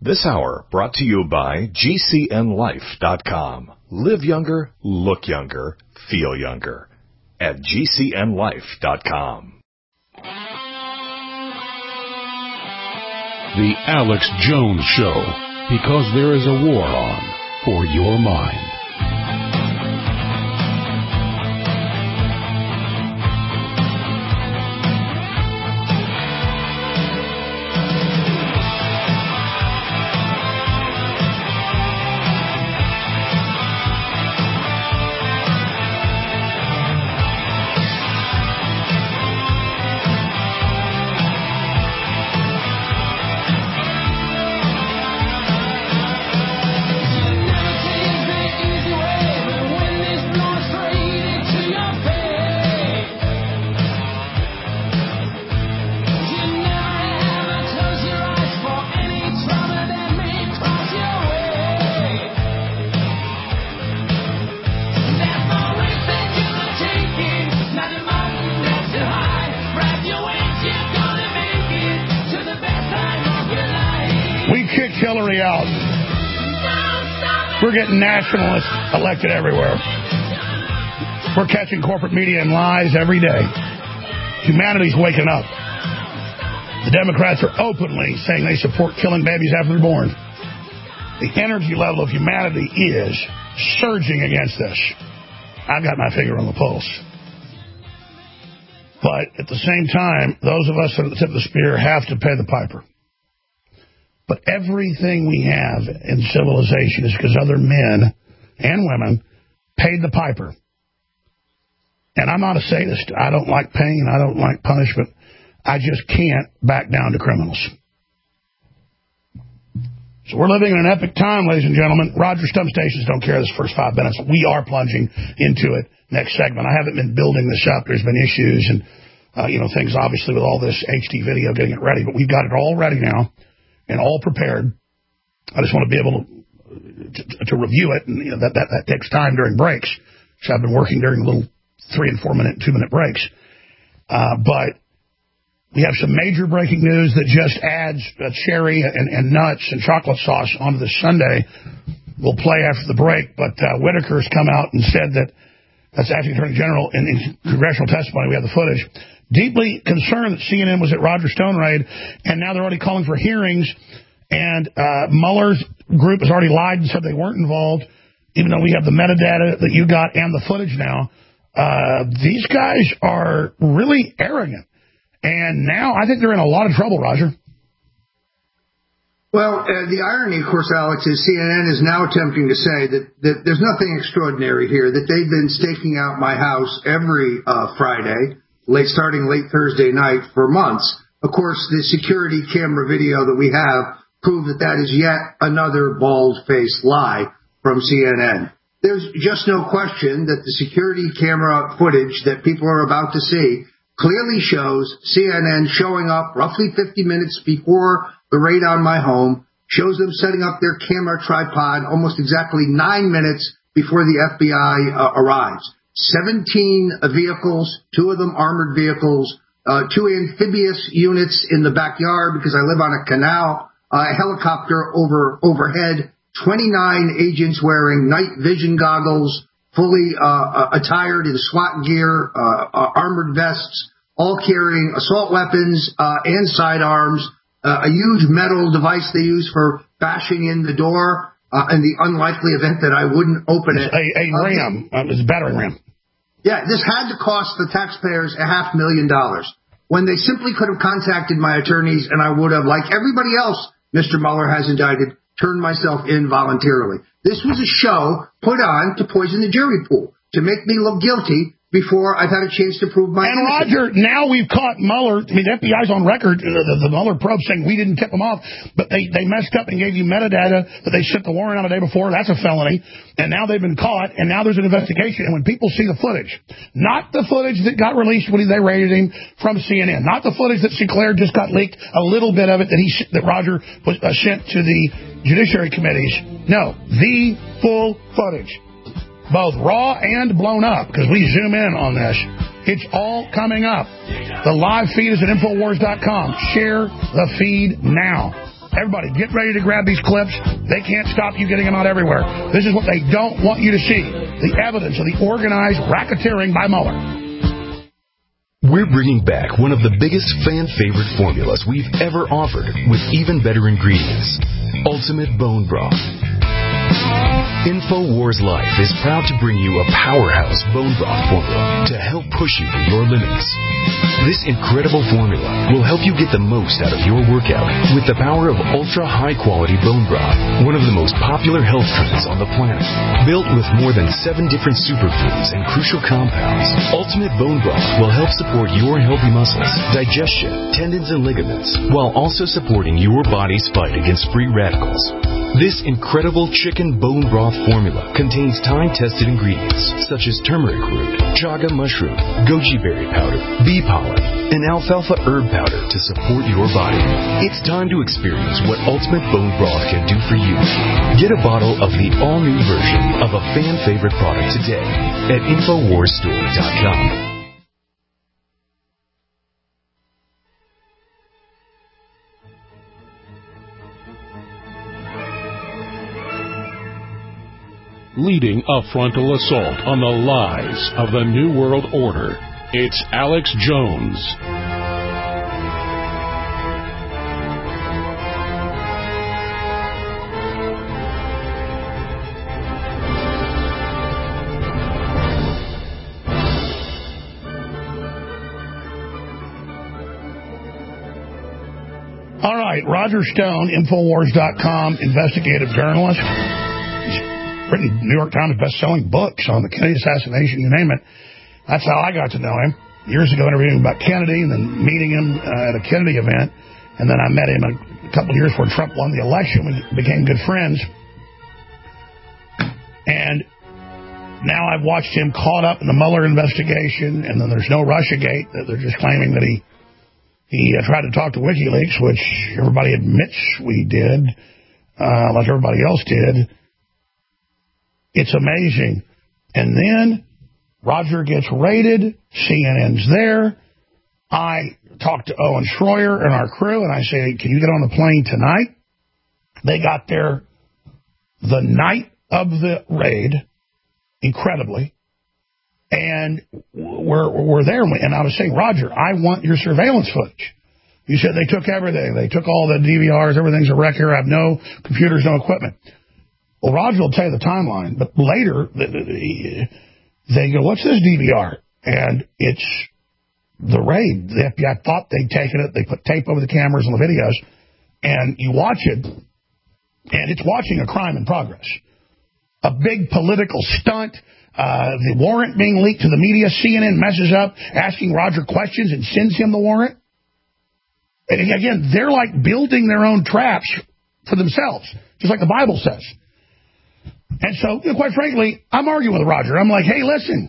This hour brought to you by GCNLife.com. Live younger, look younger, feel younger at GCNLife.com. The Alex Jones Show, because there is a war on for your mind. We're getting nationalists elected everywhere. We're catching corporate media and lies every day. Humanity's waking up. The Democrats are openly saying they support killing babies after they're born. The energy level of humanity is surging against this. I've got my finger on the pulse. But at the same time, those of us at the tip of the spear have to pay the piper. But everything we have in civilization is because other men and women paid the piper. And I'm not a sadist. I don't like pain. I don't like punishment. I just can't back down to criminals. So we're living in an epic time, ladies and gentlemen. Roger Stump stations don't care this first 5 minutes. We are plunging into it next segment. I haven't been building this up. There's been issues and, things obviously with all this HD video getting it ready. But we've got it all ready now. And all prepared. I just want to be able to review it, and that takes time during breaks. So I've been working during little 3 and 4 minute, 2 minute breaks. But we have some major breaking news that just adds cherry and nuts and chocolate sauce onto the sundae. We'll play after the break. But Whitaker's come out and said that's Acting Attorney General in congressional testimony. We have the footage. Deeply concerned that CNN was at Roger Stone raid, and now they're already calling for hearings, and Mueller's group has already lied and said they weren't involved, even though we have the metadata that you got and the footage now. These guys are really arrogant, and now I think they're in a lot of trouble, Roger. Well, the irony, of course, Alex, is CNN is now attempting to say that there's nothing extraordinary here, that they've been staking out my house every Friday, starting late Thursday night for months. Of course, the security camera video that we have prove that is yet another bald-faced lie from CNN. There's just no question that the security camera footage that people are about to see clearly shows CNN showing up roughly 50 minutes before the raid on my home, shows them setting up their camera tripod almost exactly 9 minutes before the FBI arrives. 17 vehicles, 2 of them armored vehicles, 2 amphibious units in the backyard because I live on a canal, a helicopter overhead, 29 agents wearing night vision goggles, fully attired in SWAT gear, armored vests, all carrying assault weapons and sidearms, a huge metal device they use for bashing in the door in the unlikely event that I wouldn't open it. A ram. It's a battering ram. Yeah, this had to cost the taxpayers $500,000 when they simply could have contacted my attorneys, and I would have, like everybody else Mr. Mueller has indicted, turned myself in voluntarily. This was a show put on to poison the jury pool, to make me look guilty before I've had a chance to prove my innocence. Roger, now we've caught Mueller. I mean, the FBI's on record, the Mueller probe saying we didn't tip them off, but they messed up and gave you metadata that they sent the warrant out the day before. That's a felony. And now they've been caught, and now there's an investigation. And when people see the footage, not the footage that got released when they raided him from CNN, not the footage that Sinclair just got leaked, a little bit of it that Roger was sent to the judiciary committees. No, the full footage. Both raw and blown up, because we zoom in on this. It's all coming up. The live feed is at Infowars.com. Share the feed now. Everybody, get ready to grab these clips. They can't stop you getting them out everywhere. This is what they don't want you to see. The evidence of the organized racketeering by Mueller. We're bringing back one of the biggest fan-favorite formulas we've ever offered with even better ingredients. Ultimate Bone Broth. InfoWars Life is proud to bring you a powerhouse bone broth formula to help push you to your limits. This incredible formula will help you get the most out of your workout with the power of ultra-high-quality bone broth, one of the most popular health trends on the planet. Built with more than 7 different superfoods and crucial compounds, Ultimate Bone Broth will help support your healthy muscles, digestion, tendons, and ligaments, while also supporting your body's fight against free radicals. This incredible chicken bone broth formula contains time-tested ingredients such as turmeric root, chaga mushroom, goji berry powder, bee pollen, and alfalfa herb powder to support your body. It's time to experience what Ultimate Bone Broth can do for you. Get a bottle of the all-new version of a fan-favorite product today at InfoWarsStore.com. Leading a frontal assault on the lies of the New World Order, it's Alex Jones. All right, Roger Stone, Infowars.com, investigative journalist. Written New York Times best-selling books on the Kennedy assassination, you name it. That's how I got to know him. Years ago, interviewing him about Kennedy and then meeting him at a Kennedy event. And then I met him a couple of years before Trump won the election. We became good friends. And now I've watched him caught up in the Mueller investigation, and then there's no Russiagate. They're just claiming that he tried to talk to WikiLeaks, which everybody admits we did, like everybody else did. It's amazing. And then Roger gets raided. CNN's there. I talked to Owen Schroyer and our crew, and I say, can you get on the plane tonight? They got there the night of the raid, incredibly. And we're there. And I was saying, Roger, I want your surveillance footage. You said they took everything. They took all the DVRs. Everything's a wreck here. I have no computers, no equipment. Well, Roger will tell you the timeline, but later they go, what's this DVR? And it's the raid. The FBI thought they'd taken it. They put tape over the cameras and the videos, and you watch it, and it's watching a crime in progress. A big political stunt, the warrant being leaked to the media. CNN messes up, asking Roger questions and sends him the warrant. And again, they're like building their own traps for themselves, just like the Bible says. And so, quite frankly, I'm arguing with Roger. I'm like, hey, listen,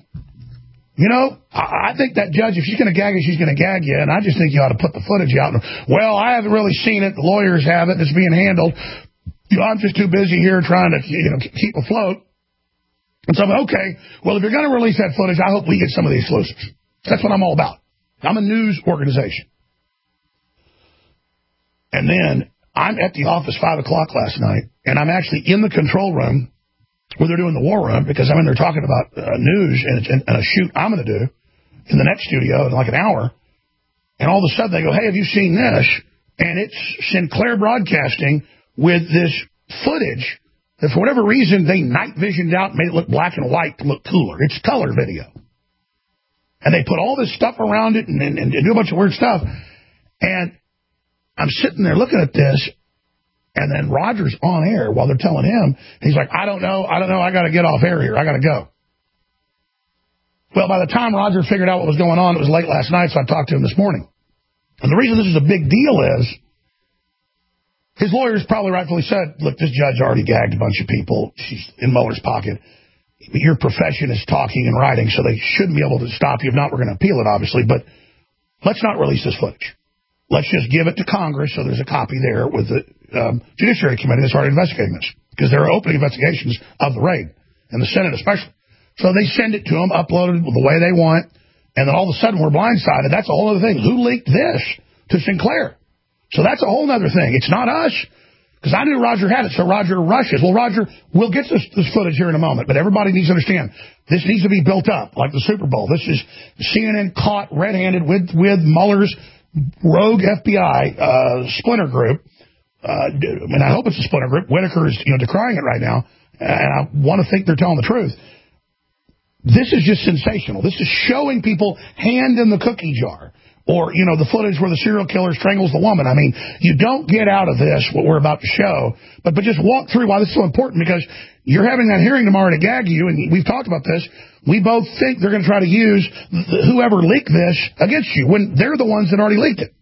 I think that judge, if she's going to gag you, she's going to gag you, and I just think you ought to put the footage out. Well, I haven't really seen it. The lawyers have it. It's being handled. I'm just too busy here trying to, keep afloat. And so I'm like, okay, well, if you're going to release that footage, I hope we get some of the exclusives. That's what I'm all about. I'm a news organization. And then I'm at the office 5 o'clock last night, and I'm actually in the control room where they're doing the war room, because I'm in there talking about news and a shoot I'm going to do in the next studio in like an hour. And all of a sudden they go, hey, have you seen this? And it's Sinclair Broadcasting with this footage that for whatever reason they night visioned out and made it look black and white to look cooler. It's color video. And they put all this stuff around it and do a bunch of weird stuff. And I'm sitting there looking at this, and then Roger's on air while they're telling him. He's like, I don't know. I got to get off air here. I got to go. Well, by the time Roger figured out what was going on, it was late last night, so I talked to him this morning. And the reason this is a big deal is his lawyers probably rightfully said, look, this judge already gagged a bunch of people. She's in Mueller's pocket. Your profession is talking and writing, so they shouldn't be able to stop you. If not, we're going to appeal it, obviously. But let's not release this footage. Let's just give it to Congress, so there's a copy there with the Judiciary Committee that started investigating this, because there are opening investigations of the raid, and the Senate especially. So they send it to them, uploaded the way they want, and then all of a sudden we're blindsided. That's a whole other thing. Who leaked this to Sinclair? So that's a whole other thing. It's not us. Because I knew Roger had it, so Roger rushes. Well, Roger, we'll get this footage here in a moment, but everybody needs to understand, this needs to be built up, like the Super Bowl. This is CNN caught red-handed with Mueller's rogue FBI splinter group. And I hope it's a splinter group. Whitaker is decrying it right now, and I want to think they're telling the truth. This is just sensational. This is showing people hand in the cookie jar. Or, the footage where the serial killer strangles the woman. I mean, you don't get out of this what we're about to show, but just walk through why this is so important, because you're having that hearing tomorrow to gag you, and we've talked about this. We both think they're going to try to use whoever leaked this against you when they're the ones that already leaked it.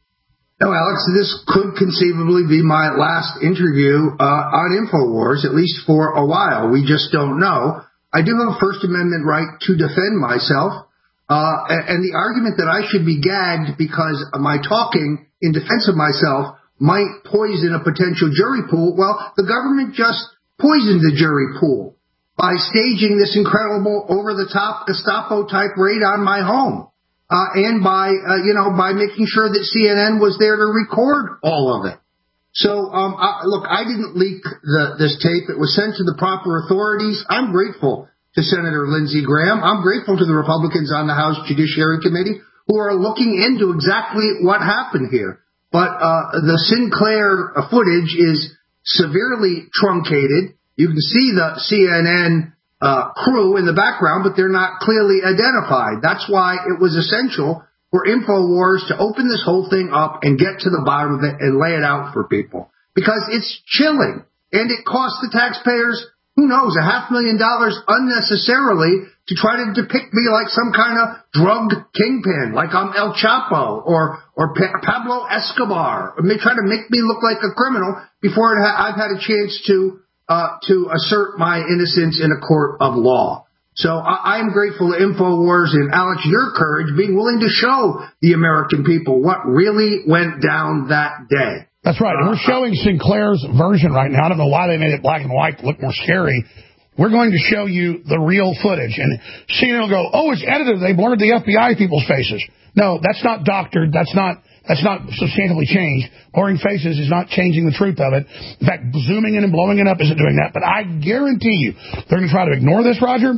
No, Alex, this could conceivably be my last interview on InfoWars, at least for a while. We just don't know. I do have a First Amendment right to defend myself. And the argument that I should be gagged because my talking in defense of myself might poison a potential jury pool, well, the government just poisoned the jury pool by staging this incredible over-the-top Gestapo-type raid on my home, and by making sure that CNN was there to record all of it. So, look, I didn't leak this tape. It was sent to the proper authorities. I'm grateful to Senator Lindsey Graham. I'm grateful to the Republicans on the House Judiciary Committee who are looking into exactly what happened here. But the Sinclair footage is severely truncated. You can see the CNN crew in the background, but they're not clearly identified. That's why it was essential for InfoWars to open this whole thing up and get to the bottom of it and lay it out for people. Because it's chilling, and it costs the taxpayers, who knows, $500,000 unnecessarily to try to depict me like some kind of drug kingpin, like I'm El Chapo or Pablo Escobar. They try to make me look like a criminal before I've had a chance to assert my innocence in a court of law. So I am grateful to InfoWars and Alex, your courage, being willing to show the American people what really went down that day. That's right. And we're showing Sinclair's version right now. I don't know why they made it black and white to look more scary. We're going to show you the real footage. And CNN will go, oh, it's edited. They blurred the FBI people's faces. No, that's not doctored. That's not substantially changed. Blurring faces is not changing the truth of it. In fact, zooming in and blowing it up isn't doing that. But I guarantee you, they're going to try to ignore this, Roger,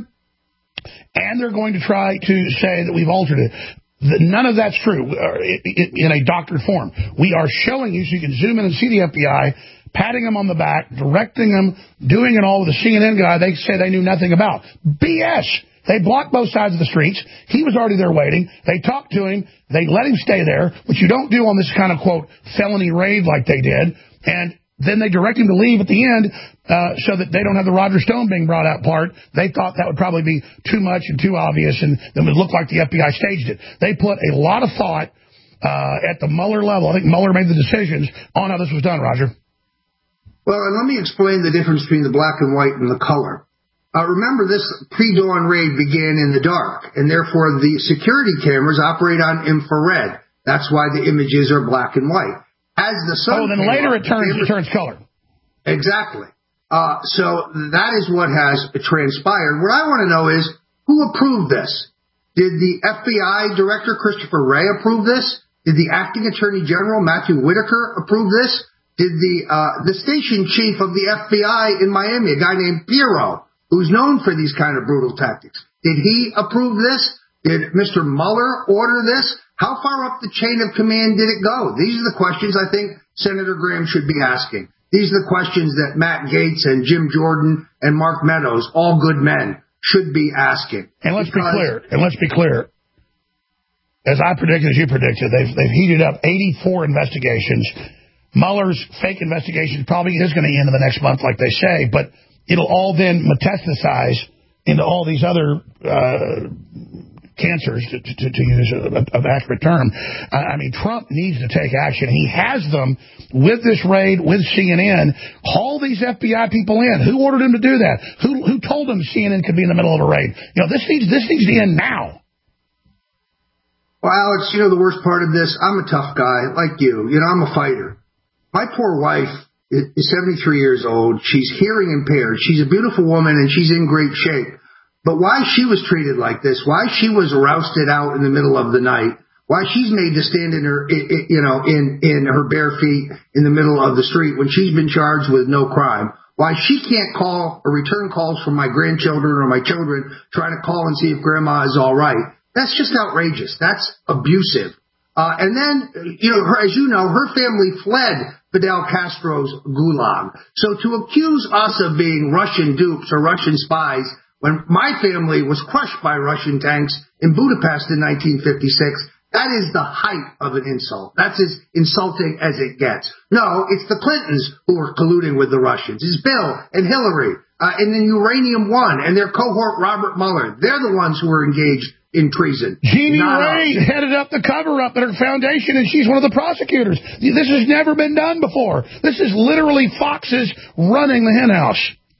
and they're going to try to say that we've altered it. None of that's true in a doctored form. We are showing you so you can zoom in and see the FBI, patting them on the back, directing them, doing it all with a CNN guy they say they knew nothing about. BS! They blocked both sides of the streets. He was already there waiting. They talked to him. They let him stay there, which you don't do on this kind of, quote, felony raid like they did. And then they direct him to leave at the end so that they don't have the Roger Stone being brought out part. They thought that would probably be too much and too obvious and it would look like the FBI staged it. They put a lot of thought at the Mueller level. I think Mueller made the decisions on how this was done, Roger. Well, and let me explain the difference between the black and white and the color. Remember, this pre-dawn raid began in the dark, and therefore the security cameras operate on infrared. That's why the images are black and white. As the sun then later it turns color. Exactly. So that is what has transpired. What I want to know is, who approved this? Did the FBI Director Christopher Wray approve this? Did the Acting Attorney General Matthew Whitaker approve this? Did the station chief of the FBI in Miami, a guy named Piero, who's known for these kind of brutal tactics, did he approve this? Did Mr. Mueller order this? How far up the chain of command did it go? These are the questions I think Senator Graham should be asking. These are the questions that Matt Gaetz and Jim Jordan and Mark Meadows, all good men, should be asking. And let's be clear. As I predicted, as you predicted, they've heated up 84 investigations. Mueller's fake investigation probably is going to end in the next month, like they say, but it'll all then metastasize into all these other cancers, to use an accurate term. I mean, Trump needs to take action. He has them with this raid, with CNN. Haul these FBI people in. Who ordered him to do that? Who told him CNN could be in the middle of a raid? This needs to end now. Well, Alex, the worst part of this, I'm a tough guy like you. I'm a fighter. My poor wife is 73 years old. She's hearing impaired. She's a beautiful woman, and she's in great shape. But why she was treated like this, why she was rousted out in the middle of the night, why she's made to stand in her, in her bare feet in the middle of the street when she's been charged with no crime. Why she can't call or return calls from my grandchildren or my children trying to call and see if grandma is all right. That's just outrageous. That's abusive. And then, as you know, her family fled Fidel Castro's gulag. So to accuse us of being Russian dupes or Russian spies when my family was crushed by Russian tanks in Budapest in 1956, that is the height of an insult. That's as insulting as it gets. No, it's the Clintons who are colluding with the Russians. It's Bill and Hillary and then Uranium One and their cohort Robert Mueller. They're the ones who are engaged in treason. Jeannie Ray headed up the cover-up at her foundation, and she's one of the prosecutors. This has never been done before. This is literally foxes running the henhouse.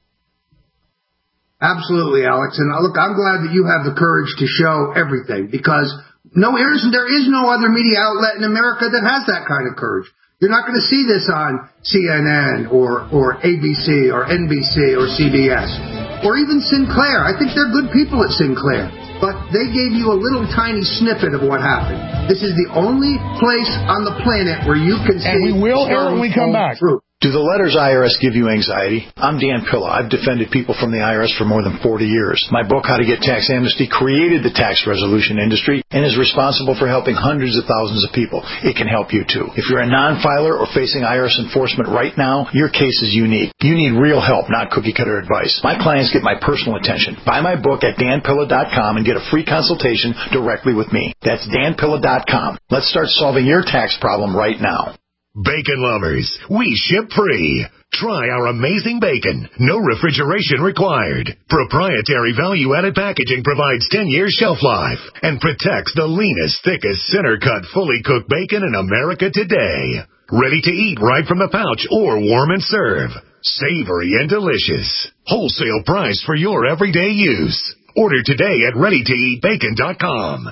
Absolutely, Alex. And look, I'm glad that you have the courage to show everything, because there is no other media outlet in America that has that kind of courage. You're not going to see this on CNN or ABC or NBC or CBS or even Sinclair. I think they're good people at Sinclair, but they gave you a little tiny snippet of what happened. This is the only place on the planet where you can see. And we will hear when we come back. Truth. Do the letters IRS give you anxiety? I'm Dan Pilla. I've defended people from the IRS for more than 40 years. My book, How to Get Tax Amnesty, created the tax resolution industry and is responsible for helping hundreds of thousands of people. It can help you, too. If you're a non-filer or facing IRS enforcement right now, your case is unique. You need real help, not cookie-cutter advice. My clients get my personal attention. Buy my book at danpilla.com and get a free consultation directly with me. That's danpilla.com. Let's start solving your tax problem right now. Bacon lovers, we ship free. Try our amazing bacon. No refrigeration required. Proprietary value-added packaging provides 10 years shelf life and protects the leanest, thickest, center-cut, fully cooked bacon in America today. Ready to eat right from the pouch or warm and serve. Savory and delicious. Wholesale price for your everyday use. Order today at ReadyToEatBacon.com.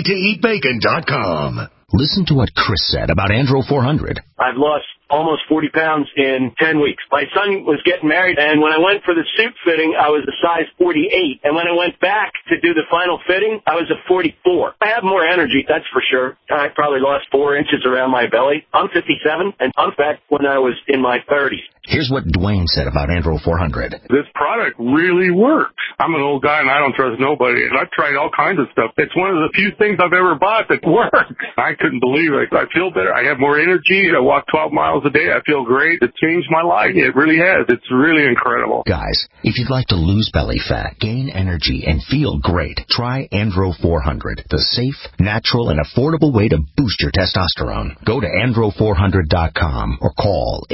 ReadyToEatBacon.com. Listen to what Chris said about Andro 400. I've lost almost 40 pounds in 10 weeks. My son was getting married, and when I went for the suit fitting, I was a size 48. And when I went back to do the final fitting, I was a 44. I have more energy, that's for sure. I probably lost 4 inches around my belly. I'm 57, and I'm back when I was in my 30s. Here's what Dwayne said about Andro 400. This product really works. I'm an old guy, and I don't trust nobody, and I've tried all kinds of stuff. It's one of the few things I've ever bought that works. I couldn't believe it. I feel better. I have more energy. I walk 12 miles a day. I feel great. It changed my life. It really has. It's really incredible. Guys, if you'd like to lose belly fat, gain energy, and feel great, try Andro 400, the safe, natural, and affordable way to boost your testosterone. Go to andro400.com or call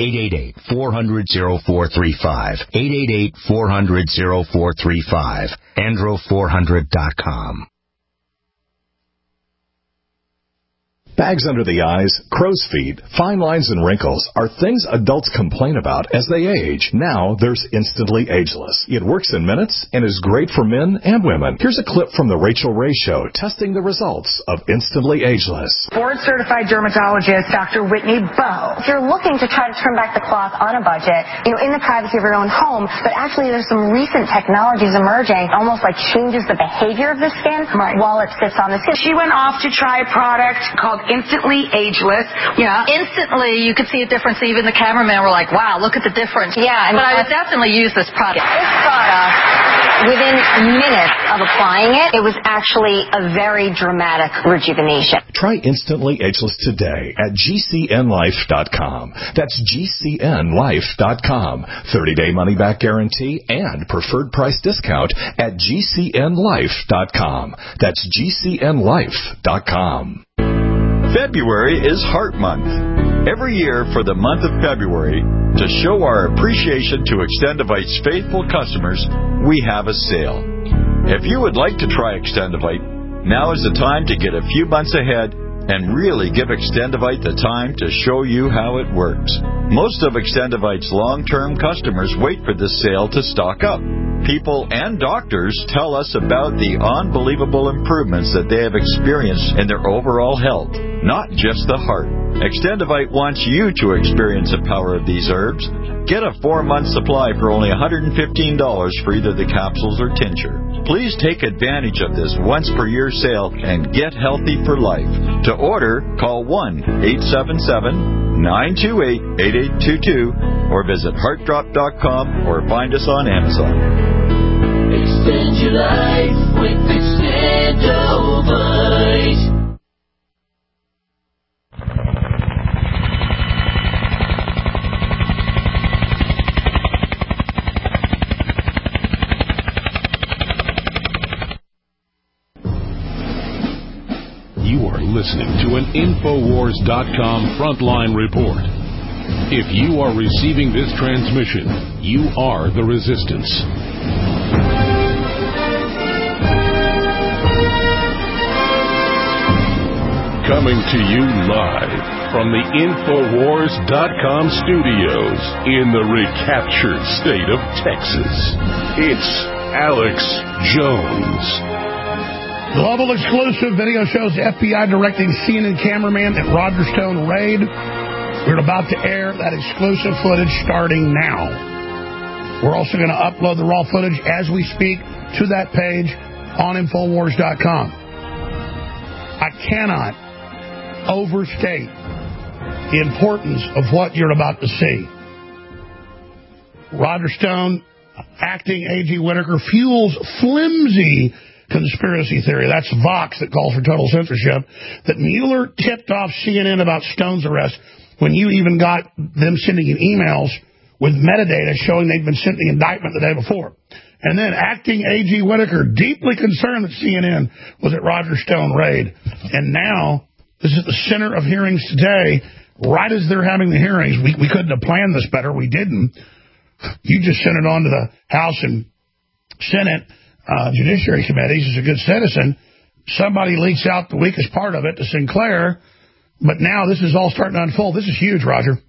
888-400-0435. 888-400-0435. andro400.com. Bags under the eyes, crow's feet, fine lines and wrinkles are things adults complain about as they age. Now there's Instantly Ageless. It works in minutes and is great for men and women. Here's a clip from The Rachel Ray Show testing the results of Instantly Ageless. Board-certified dermatologist Dr. Whitney Bowe. If you're looking to try to trim back the cloth on a budget, in the privacy of your own home, but actually there's some recent technologies emerging, almost like changes the behavior of the skin while it sits on the skin. She went off to try a product called Instantly Ageless. Yeah. Instantly, you could see a difference. Even the cameramen were like, wow, look at the difference. Yeah. But I would definitely use this product. This product, within minutes of applying it, it was actually a very dramatic rejuvenation. Try Instantly Ageless today at GCNlife.com. That's GCNlife.com. 30-day money-back guarantee and preferred price discount at GCNlife.com. That's GCNlife.com. February is Heart Month. Every year for the month of February, to show our appreciation to Extendivite's faithful customers, we have a sale. If you would like to try Extendivite, now is the time to get a few months ahead and really give Extendivite the time to show you how it works. Most of Extendivite's long-term customers wait for this sale to stock up. People and doctors tell us about the unbelievable improvements that they have experienced in their overall health. not just the heart. Extendivite wants you to experience the power of these herbs. Get a 4-month supply for only $115 for either the capsules or tincture. Please take advantage of this once-per-year sale and get healthy for life. To order, call 1-877-928-8822 or visit heartdrop.com or find us on Amazon. Extend your life with Extendivite. You are listening to an Infowars.com Frontline Report. If you are receiving this transmission, you are the resistance. Coming to you live from the Infowars.com studios in the recaptured state of Texas, it's Alex Jones. Global exclusive video shows the FBI directing CNN cameraman at Roger Stone raid. We're about to air that exclusive footage starting now. We're also going to upload the raw footage as we speak to that page on Infowars.com. I cannot overstate the importance of what you're about to see. Roger Stone, acting A.G. Whitaker, fuels flimsy conspiracy theory. That's Vox that calls for total censorship. That Mueller tipped off CNN about Stone's arrest when you even got them sending you emails with metadata showing they'd been sent the indictment the day before. And then acting A.G. Whitaker, deeply concerned that CNN was at Roger Stone raid. And now, this is the center of hearings today, right as they're having the hearings. We couldn't have planned this better. We didn't. You just sent it on to the House and Senate Judiciary Committees as a good citizen. Somebody leaks out the weakest part of it to Sinclair, but now this is all starting to unfold. This is huge, Roger.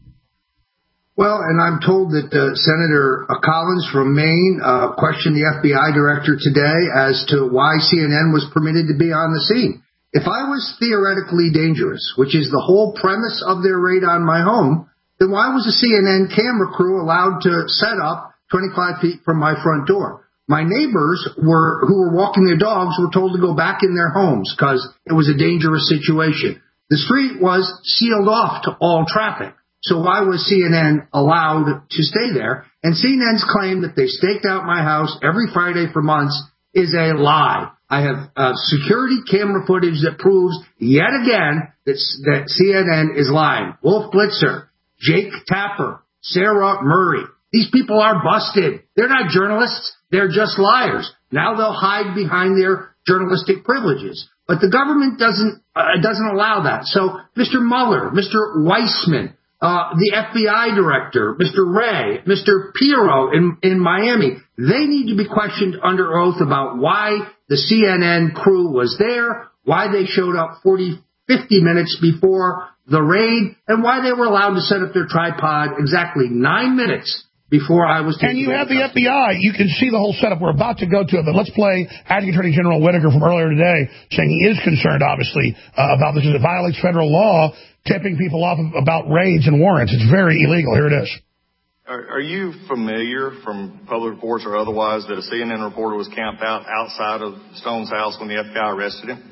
Well, and I'm told that Senator Collins from Maine questioned the FBI director today as to why CNN was permitted to be on the scene. If I was theoretically dangerous, which is the whole premise of their raid on my home, then why was a CNN camera crew allowed to set up 25 feet from my front door? My neighbors who were walking their dogs were told to go back in their homes because it was a dangerous situation. The street was sealed off to all traffic. So why was CNN allowed to stay there? And CNN's claim that they staked out my house every Friday for months is a lie. I have security camera footage that proves yet again that CNN is lying. Wolf Blitzer, Jake Tapper, Sarah Murray. These people are busted. They're not journalists. They're just liars. Now they'll hide behind their journalistic privileges. But the government doesn't allow that. So Mr. Mueller, Mr. Weissman, the FBI director, Mr. Wray, Mr. Pirro in Miami, they need to be questioned under oath about why the CNN crew was there, why they showed up 50 minutes before the raid, and why they were allowed to set up their tripod exactly 9 minutes before I was taken. And you have the FBI. You can see the whole setup. We're about to go to it, but let's play Acting Attorney General Whitaker from earlier today saying he is concerned, obviously, about this. It violates federal law, tipping people off about raids and warrants. It's very illegal. Here it is. Are you familiar from public reports or otherwise that a CNN reporter was camped out outside of Stone's house when the FBI arrested him?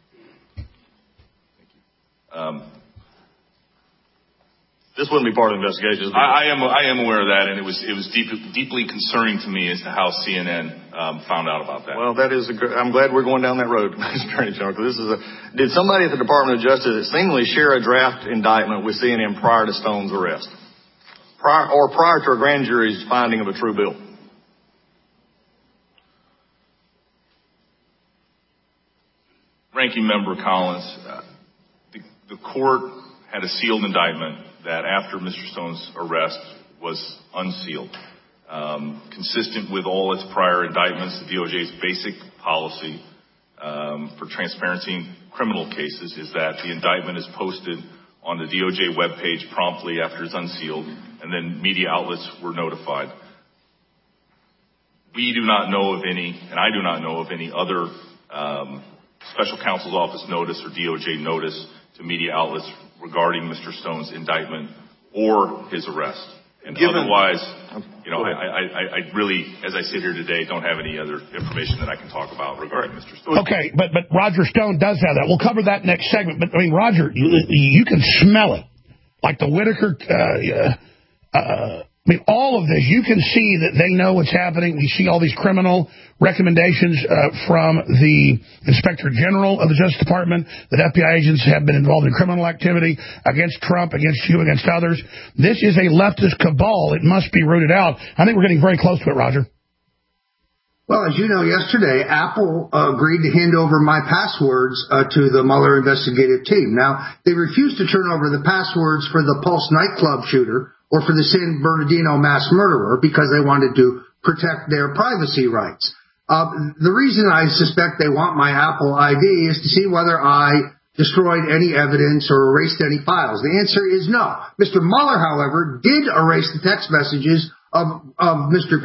This wouldn't be part of the investigation. I am aware of that, and it was deeply concerning to me as to how CNN found out about that. Well, that is I'm glad we're going down that road, Mr. Attorney General. Did somebody at the Department of Justice seemingly share a draft indictment with CNN prior to Stone's arrest, prior to a grand jury's finding of a true bill? Ranking Member Collins, the court had a sealed indictment that after Mr. Stone's arrest was unsealed. Consistent with all its prior indictments, the DOJ's basic policy for transparency in criminal cases is that the indictment is posted on the DOJ webpage promptly after it's unsealed, and then media outlets were notified. We do not know of any, and I do not know of any other special counsel's office notice or DOJ notice to media outlets regarding Mr. Stone's indictment or his arrest. And otherwise, I really, as I sit here today, don't have any other information that I can talk about regarding Mr. Stone. Okay, but Roger Stone does have that. We'll cover that next segment. But, I mean, Roger, you can smell it. Like the Whitaker, I mean, all of this, you can see that they know what's happening. We see all these criminal recommendations from the Inspector General of the Justice Department that FBI agents have been involved in criminal activity against Trump, against you, against others. This is a leftist cabal. It must be rooted out. I think we're getting very close to it, Roger. Well, as you know, yesterday, Apple agreed to hand over my passwords to the Mueller investigative team. Now, they refused to turn over the passwords for the Pulse nightclub shooter or for the San Bernardino mass murderer because they wanted to protect their privacy rights. The reason I suspect they want my Apple ID is to see whether I destroyed any evidence or erased any files. The answer is no. Mr. Mueller, however, did erase the text messages of Mr.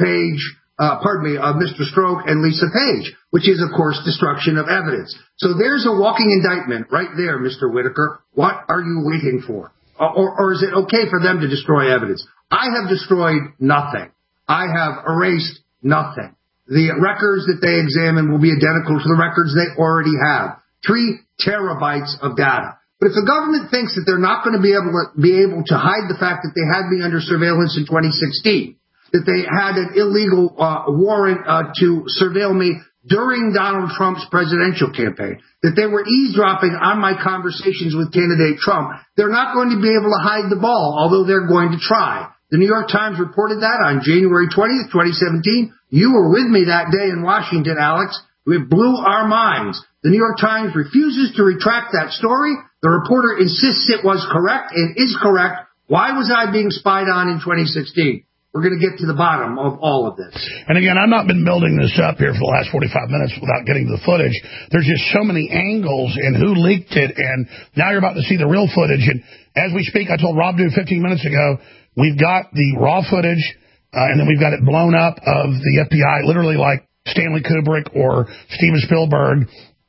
Strzok and Lisa Page, which is, of course, destruction of evidence. So there's a walking indictment right there, Mr. Whitaker. What are you waiting for? Or is it okay for them to destroy evidence? I have destroyed nothing. I have erased nothing. The records that they examine will be identical to the records they already have. 3 terabytes of data. But if the government thinks that they're not going to be able to hide the fact that they had me under surveillance in 2016, that they had an illegal warrant to surveil me during Donald Trump's presidential campaign, that they were eavesdropping on my conversations with candidate Trump, they're not going to be able to hide the ball, although they're going to try. The New York Times reported that on January 20th, 2017. You were with me that day in Washington, Alex. It blew our minds. The New York Times refuses to retract that story. The reporter insists it was correct and is correct. Why was I being spied on in 2016? We're going to get to the bottom of all of this. And again, I've not been building this up here for the last 45 minutes without getting to the footage. There's just so many angles and who leaked it, and now you're about to see the real footage. And as we speak, I told Rob Dew 15 minutes ago, we've got the raw footage, and then we've got it blown up of the FBI, literally like Stanley Kubrick or Steven Spielberg,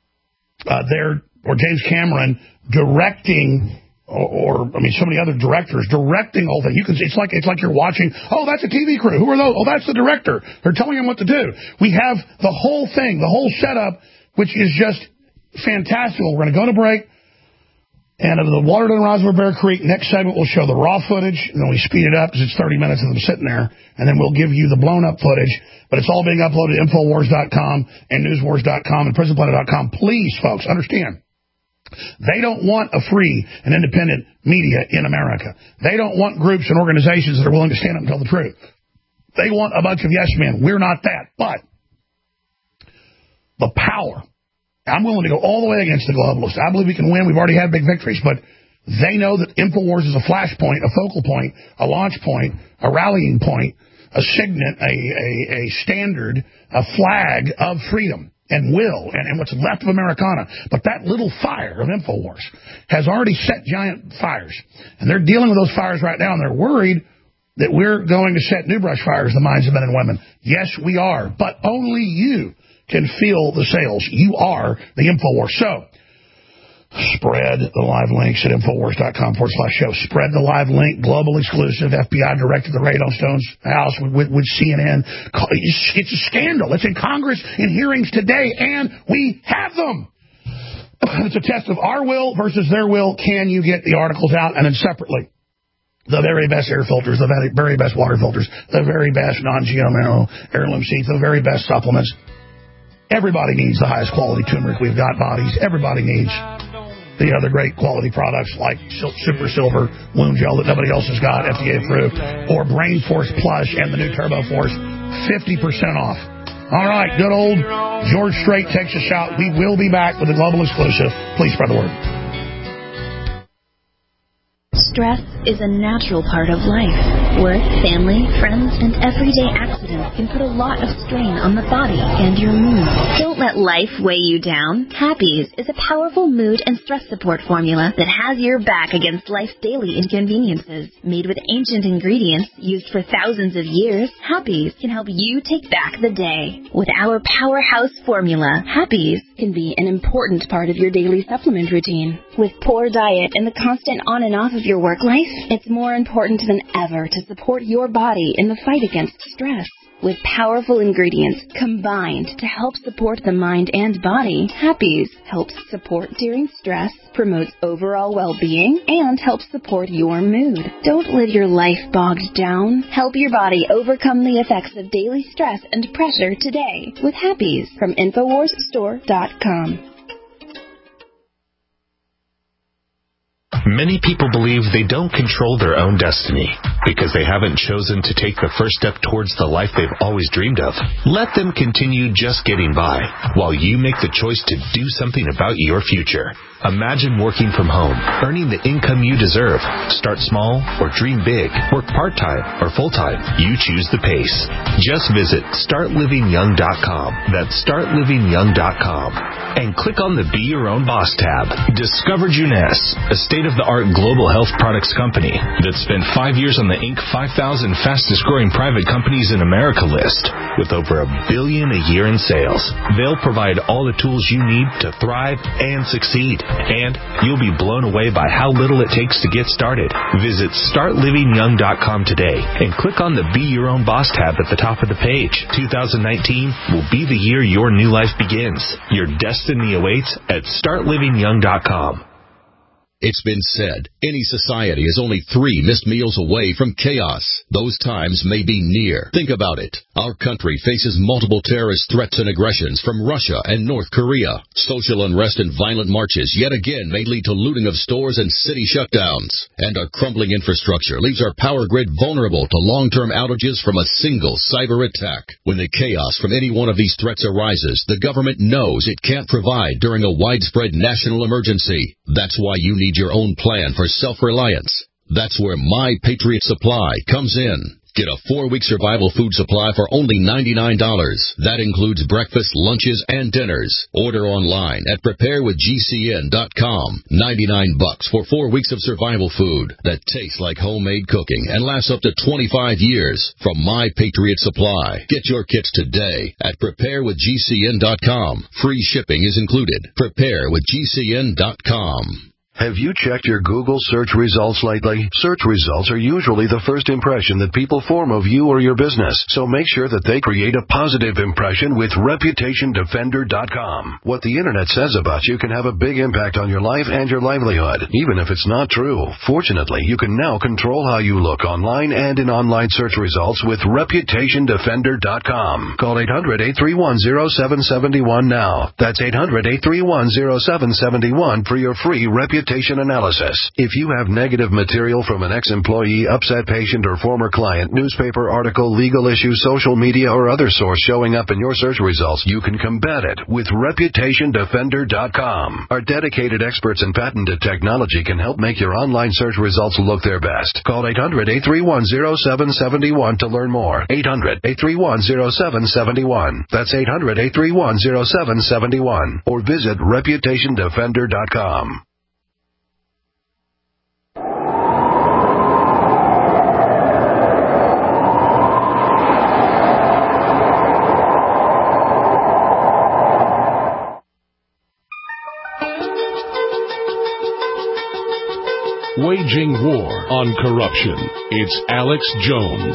or James Cameron directing. Or so many other directors directing all that. You can see it's like you're watching. Oh, that's a TV crew. Who are those? Oh, that's the director. They're telling him what to do. We have the whole thing, the whole setup, which is just fantastic. We're going to go to break. And of the Waterton Roswell Bear Creek, next segment we'll show the raw footage, and then we speed it up because it's 30 minutes of them sitting there, and then we'll give you the blown up footage. But it's all being uploaded to Infowars.com and Newswars.com and PrisonPlanet.com. Please, folks, understand. They don't want a free and independent media in America. They don't want groups and organizations that are willing to stand up and tell the truth. They want a bunch of yes men. We're not that. But the power, I'm willing to go all the way against the globalists. I believe we can win. We've already had big victories. But they know that InfoWars is a flashpoint, a focal point, a launch point, a rallying point, a signet, a standard, a flag of freedom and will, and what's left of Americana. But that little fire of InfoWars has already set giant fires. And they're dealing with those fires right now, and they're worried that we're going to set new brush fires in the minds of men and women. Yes, we are. But only you can feel the sales. You are the InfoWars. So, spread the live links at Infowars.com/show. Spread the live link, global exclusive. FBI directed the raid on Stone's house with CNN. It's a scandal. It's in Congress in hearings today, and we have them. It's a test of our will versus their will. Can you get the articles out? And then separately, the very best air filters, the very best water filters, the very best non-GMO heirloom seeds, the very best supplements. Everybody needs the highest quality turmeric. We've got bodies. Everybody needs the other great quality products like Super Silver Wound Gel that nobody else has got, FDA approved, or Brain Force Plus and the new Turbo Force, 50% off. All right, good old George Strait takes us out. We will be back with a global exclusive. Please spread the word. Stress is a natural part of life. Work, family, friends, and everyday accidents can put a lot of strain on the body and your mood. Don't let life weigh you down. Happy's is a powerful mood and stress support formula that has your back against life's daily inconveniences. Made with ancient ingredients used for thousands of years, Happy's can help you take back the day. With our powerhouse formula, Happy's can be an important part of your daily supplement routine. With poor diet and the constant on and off of your work life, it's more important than ever to support your body in the fight against stress. With powerful ingredients combined to help support the mind and body, Happy's helps support during stress, promotes overall well-being, and helps support your mood. Don't live your life bogged down. Help your body overcome the effects of daily stress and pressure today with Happy's from InfoWarsStore.com. Many people believe they don't control their own destiny because they haven't chosen to take the first step towards the life they've always dreamed of. Let them continue just getting by while you make the choice to do something about your future. Imagine working from home, earning the income you deserve. Start small or dream big. Work part-time or full-time. You choose the pace. Just visit StartLivingYoung.com. That's StartLivingYoung.com. And click on the Be Your Own Boss tab. Discover Juness, a state-of-the-art global health products company that spent 5 years on the Inc. 5,000 fastest-growing private companies in America list with over $1 billion a year in sales. They'll provide all the tools you need to thrive and succeed. And you'll be blown away by how little it takes to get started. Visit StartLivingYoung.com today and click on the Be Your Own Boss tab at the top of the page. 2019 will be the year your new life begins. Your destiny awaits at StartLivingYoung.com. It's been said, any society is only 3 missed meals away from chaos. Those times may be near. Think about it. Our country faces multiple terrorist threats and aggressions from Russia and North Korea. Social unrest and violent marches yet again may lead to looting of stores and city shutdowns. And our crumbling infrastructure leaves our power grid vulnerable to long-term outages from a single cyber attack. When the chaos from any one of these threats arises, the government knows it can't provide during a widespread national emergency. That's why you need your own plan for self-reliance. That's where My Patriot Supply comes in. Get a 4-week survival food supply for only $99. That includes breakfast, lunches, and dinners. Order online at preparewithgcn.com. $99 for 4 weeks of survival food that tastes like homemade cooking and lasts up to 25 years from My Patriot Supply. Get your kits today at preparewithgcn.com. Free shipping is included. Preparewithgcn.com. Have you checked your Google search results lately? Search results are usually the first impression that people form of you or your business, so make sure that they create a positive impression with ReputationDefender.com. What the Internet says about you can have a big impact on your life and your livelihood, even if it's not true. Fortunately, you can now control how you look online and in online search results with ReputationDefender.com. Call 800-831-0771 now. That's 800-831-0771 for your free reputation analysis. If you have negative material from an ex-employee, upset patient, or former client, newspaper article, legal issue, social media, or other source showing up in your search results, you can combat it with ReputationDefender.com. Our dedicated experts in patented technology can help make your online search results look their best. Call 800-831-0771 to learn more. 800-831-0771. That's 800-831-0771. Or visit ReputationDefender.com. Waging war on corruption. It's Alex Jones.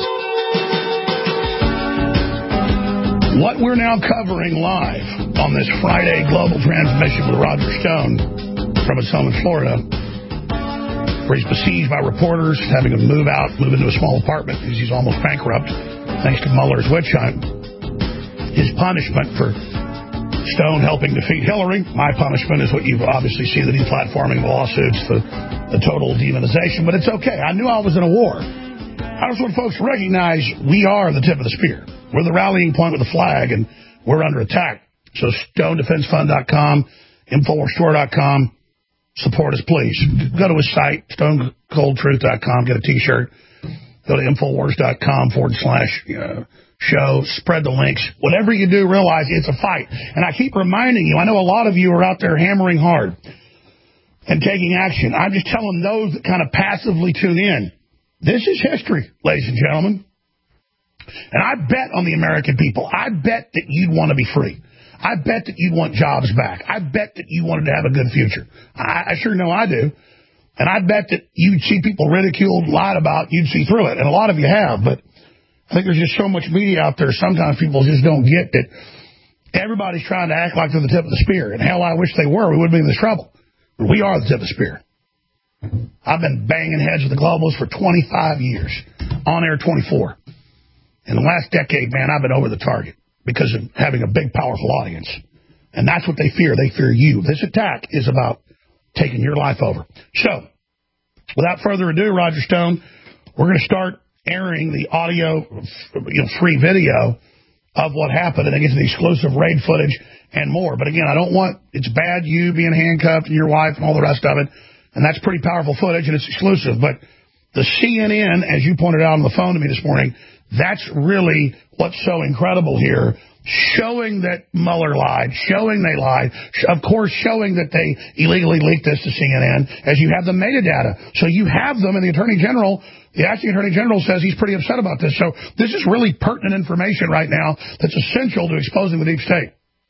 What we're now covering live on this Friday global transmission with Roger Stone from his home in Florida, where he's besieged by reporters, having to move into a small apartment because he's almost bankrupt, thanks to Mueller's witch hunt. His punishment for Stone helping defeat Hillary. My punishment is what you obviously see, that he's platforming the lawsuits, the total demonization. But it's okay. I knew I was in a war. I just want folks to recognize we are the tip of the spear. We're the rallying point with the flag, and we're under attack. So StoneDefenseFund.com, InfoWarsStore.com. Support us, please. Go to his site, StoneColdTruth.com. Get a T-shirt. Go to Infowars.com/show. Spread the links. Whatever you do, realize it's a fight. And I keep reminding you, I know a lot of you are out there hammering hard and taking action. I'm just telling those that kind of passively tune in, this is history, ladies and gentlemen. And I bet on the American people. I bet that you'd want to be free. I bet that you'd want jobs back. I bet that you wanted to have a good future. I sure know I do. And I bet that you'd see people ridiculed, lied about, you'd see through it. And a lot of you have. But I think there's just so much media out there, sometimes people just don't get that everybody's trying to act like they're the tip of the spear. And hell, I wish they were. We wouldn't be in this trouble. But we are the tip of the spear. I've been banging heads with the globalists for 25 years. On air 24. In the last decade, man, I've been over the target because of having a big, powerful audience. And that's what they fear. They fear you. This attack is about taking your life over. So, without further ado, Roger Stone, we're going to start airing the audio, free video of what happened, and then get to the exclusive raid footage and more. But again, I don't want, it's bad you being handcuffed and your wife and all the rest of it, and that's pretty powerful footage, and it's exclusive. But the CNN, as you pointed out on the phone to me this morning, that's really what's so incredible here, showing that Mueller lied, showing they lied, of course showing that they illegally leaked this to CNN, as you have the metadata. So you have them, and the Attorney General, the acting Attorney General, says he's pretty upset about this. So this is really pertinent information right now that's essential to exposing the deep state.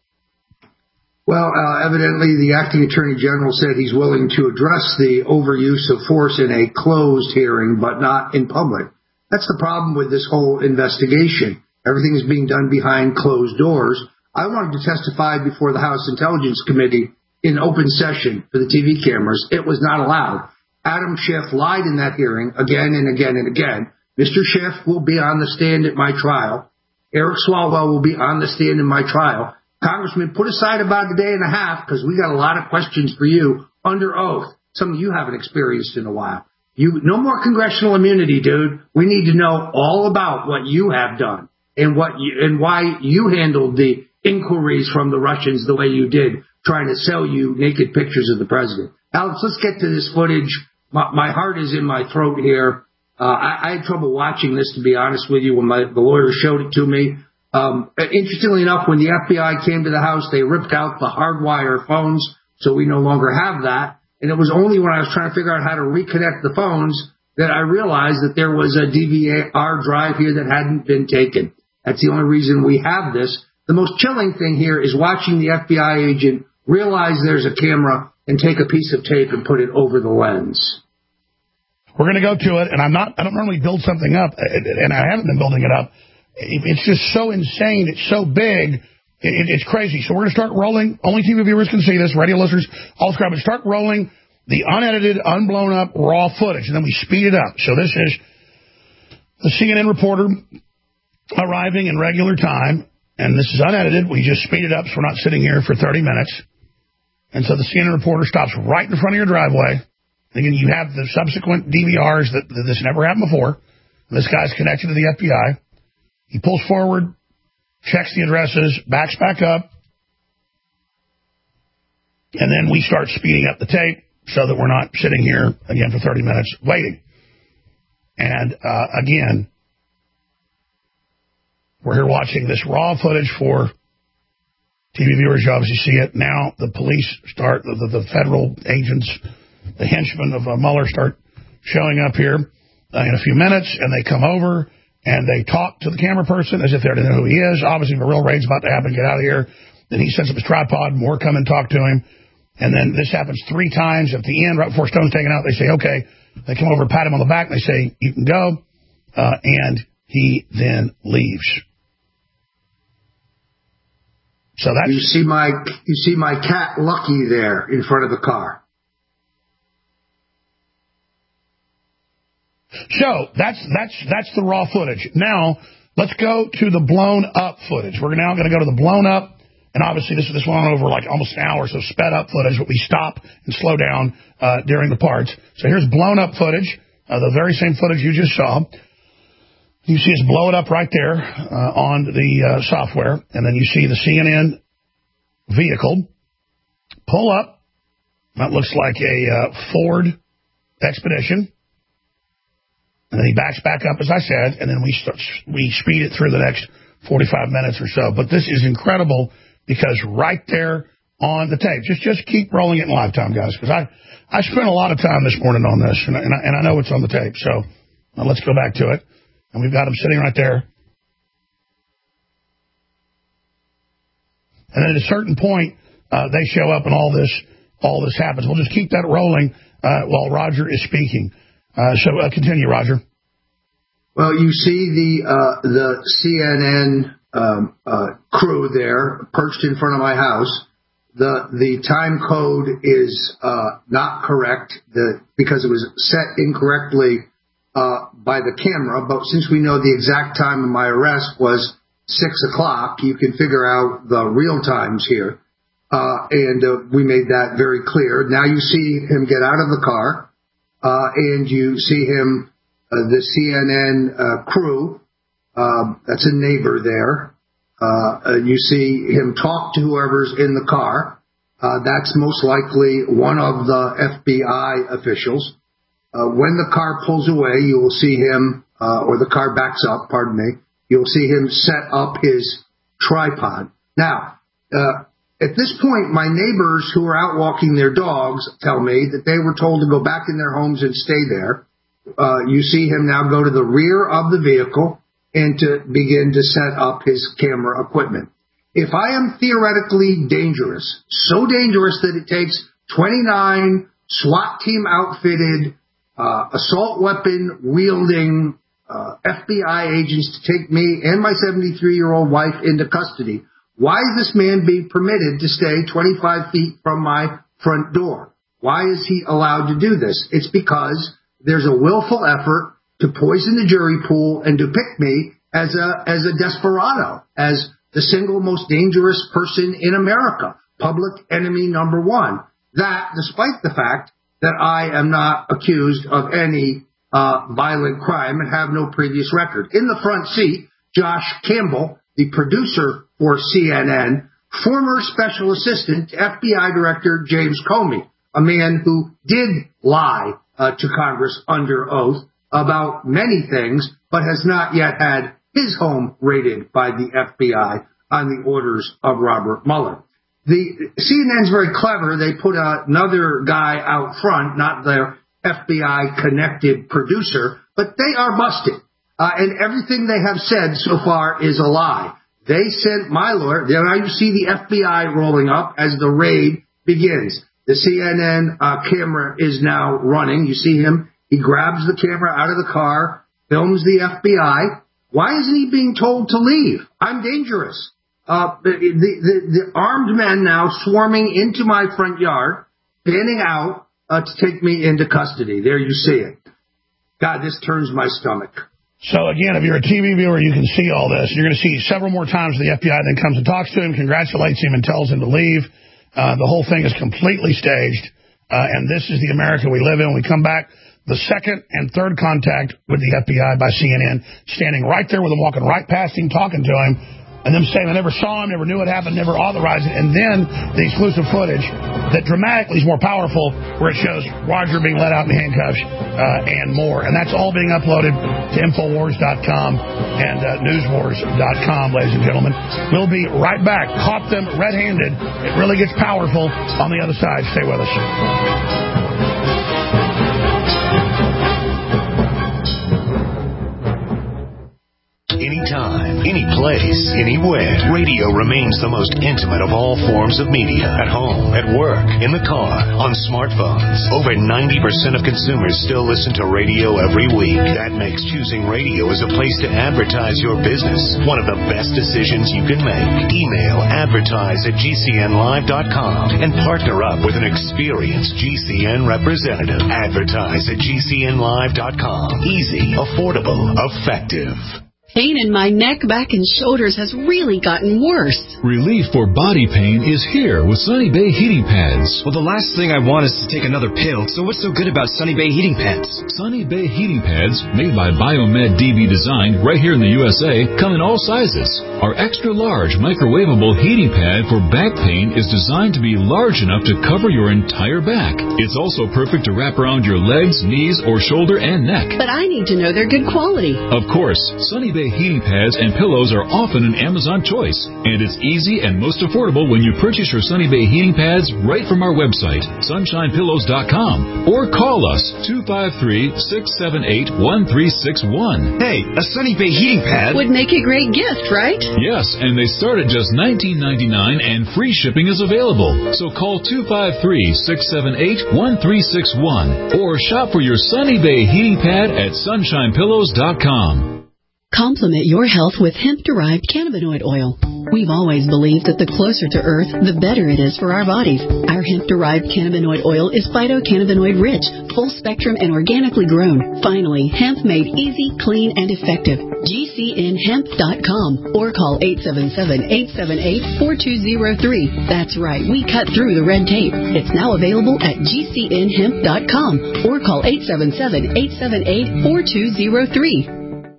Well, evidently the acting Attorney General said he's willing to address the overuse of force in a closed hearing, but not in public. That's the problem with this whole investigation. Everything is being done behind closed doors. I wanted to testify before the House Intelligence Committee in open session for the TV cameras. It was not allowed. Adam Schiff lied in that hearing again and again and again. Mr. Schiff will be on the stand at my trial. Eric Swalwell will be on the stand in my trial. Congressman, put aside about a day and a half because we got a lot of questions for you under oath. Some you haven't experienced in a while. No more congressional immunity, dude. We need to know all about what you have done and why you handled the inquiries from the Russians the way you did, trying to sell you naked pictures of the president. Alex, let's get to this footage. My heart is in my throat here. I had trouble watching this, to be honest with you, when the lawyer showed it to me. Interestingly enough, when the FBI came to the house, they ripped out the hardwire phones, so we no longer have that. And it was only when I was trying to figure out how to reconnect the phones that I realized that there was a DVR drive here that hadn't been taken. That's the only reason we have this. The most chilling thing here is watching the FBI agent realize there's a camera and take a piece of tape and put it over the lens. We're going to go to it, and I don't normally build something up, and I haven't been building it up. It's just so insane. It's so big. It's crazy. So we're going to start rolling. Only TV viewers can see this. Radio listeners, all subscribe. But start rolling the unedited, unblown up, raw footage, and then we speed it up. So this is the CNN reporter arriving in regular time, and this is unedited. We just speed it up so we're not sitting here for 30 minutes. And so the CNN reporter stops right in front of your driveway. Again, you have the subsequent DVRs that this never happened before. This guy's connected to the FBI. He pulls forward, checks the addresses, backs back up, and then we start speeding up the tape so that we're not sitting here, again, for 30 minutes waiting. And, again, we're here watching this raw footage for TV viewers. You obviously see it. Now the police start, the federal agents, the henchmen of Mueller start showing up here in a few minutes, and they come over and they talk to the camera person as if they already know who he is. Obviously, the real raid's about to happen. Get out of here. Then he sets up his tripod. More come and talk to him. And then this happens 3 times. At the end, right before Stone's taken out, they say, okay. They come over and pat him on the back. And they say, you can go. And he then leaves. So that's... You see my cat Lucky there in front of the car. So that's the raw footage. Now let's go to the blown up footage. We're now going to go to the blown up, and obviously this went on over like almost an hour, so sped up footage, but we stop and slow down during the parts. So here's blown up footage, the very same footage you just saw. You see us blow it up right there on the software, and then you see the CNN vehicle pull up. That looks like a Ford Expedition. And then he backs back up, as I said, and then we speed it through the next 45 minutes or so. But this is incredible because right there on the tape, just keep rolling it in live time, guys, because I spent a lot of time this morning on this, and I know it's on the tape. So let's go back to it. And we've got him sitting right there. And then at a certain point, they show up and all this happens. We'll just keep that rolling while Roger is speaking. So continue, Roger. Well, you see the CNN crew there perched in front of my house. The time code is not correct because it was set incorrectly by the camera. But since we know the exact time of my arrest was 6 o'clock, you can figure out the real times here. And we made that very clear. Now you see him get out of the car, and you see him, the CNN crew, that's a neighbor there. You see him talk to whoever's in the car. That's most likely one of the FBI officials. When the car pulls away, you will see him, or the car backs up, pardon me, you'll see him set up his tripod. Now, at this point, my neighbors who are out walking their dogs tell me that they were told to go back in their homes and stay there. You see him now go to the rear of the vehicle and to begin to set up his camera equipment. If I am theoretically dangerous, so dangerous that it takes 29 SWAT team outfitted, assault weapon wielding FBI agents to take me and my 73-year-old wife into custody, why is this man being permitted to stay 25 feet from my front door? Why is he allowed to do this? It's because there's a willful effort to poison the jury pool and to pick me as a desperado, as the single most dangerous person in America, public enemy number one. That, despite the fact that I am not accused of any violent crime and have no previous record. In the front seat, Josh Campbell, the producer for CNN, former special assistant to FBI Director James Comey, a man who did lie to Congress under oath about many things, but has not yet had his home raided by the FBI on the orders of Robert Mueller. The CNN's very clever. They put another guy out front, not their FBI-connected producer, but they are busted. And everything they have said so far is a lie. They sent my lawyer. Now you see the FBI rolling up as the raid begins. The CNN camera is now running. You see him. He grabs the camera out of the car, films the FBI. Why isn't he being told to leave? I'm dangerous. The armed men now swarming into my front yard, fanning out to take me into custody. There you see it. God, this turns my stomach. So, again, if you're a TV viewer, you can see all this. You're going to see several more times the FBI then comes and talks to him, congratulates him, and tells him to leave. The whole thing is completely staged, and this is the America we live in. When we come back, the second and third contact with the FBI by CNN, standing right there with him, walking right past him, talking to him, and them saying they never saw him, never knew it happened, never authorized it. And then the exclusive footage that dramatically is more powerful, where it shows Roger being let out in handcuffs and more. And that's all being uploaded to Infowars.com and Newswars.com, ladies and gentlemen. We'll be right back. Caught them red-handed. It really gets powerful on the other side. Stay with us. Anytime, any place, anywhere. Radio remains the most intimate of all forms of media. At home, at work, in the car, on smartphones. Over 90% of consumers still listen to radio every week. That makes choosing radio as a place to advertise your business one of the best decisions you can make. Email advertise@gcnlive.com and partner up with an experienced GCN representative. Advertise@gcnlive.com. Easy, affordable, effective. Pain in my neck, back, and shoulders has really gotten worse. Relief for body pain is here with Sunny Bay heating pads. Well, the last thing I want is to take another pill, so what's so good about Sunny Bay heating pads? Sunny Bay heating pads, made by Biomed DB Design right here in the USA, come in all sizes. Our extra large microwavable heating pad for back pain is designed to be large enough to cover your entire back. It's also perfect to wrap around your legs, knees, or shoulder and neck. But I need to know they're good quality. Of course, Sunny Bay heating pads and pillows are often an Amazon choice, and it's easy and most affordable when you purchase your Sunny Bay heating pads right from our website, sunshinepillows.com, or call us 253-678-1361. Hey, a Sunny Bay heating pad would make a great gift, right? Yes, and they start at just $19.99 and free shipping is available. So call 253-678-1361 or shop for your Sunny Bay heating pad at sunshinepillows.com. Complement your health with hemp-derived cannabinoid oil. We've always believed that the closer to Earth, the better it is for our bodies. Our hemp-derived cannabinoid oil is phytocannabinoid-rich, full-spectrum, and organically grown. Finally, hemp made easy, clean, and effective. GCNhemp.com or call 877-878-4203. That's right, we cut through the red tape. It's now available at GCNhemp.com or call 877-878-4203.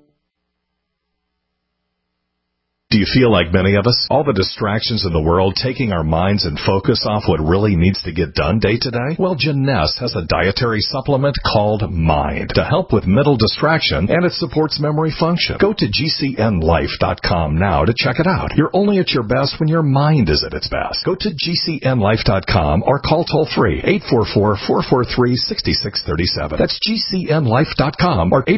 Do you feel like many of us? All the distractions in the world taking our minds and focus off what really needs to get done day to day? Well, Jeunesse has a dietary supplement called Mind to help with mental distraction, and it supports memory function. Go to GCNlife.com now to check it out. You're only at your best when your mind is at its best. Go to GCNlife.com or call toll-free 844-443-6637. That's GCNlife.com or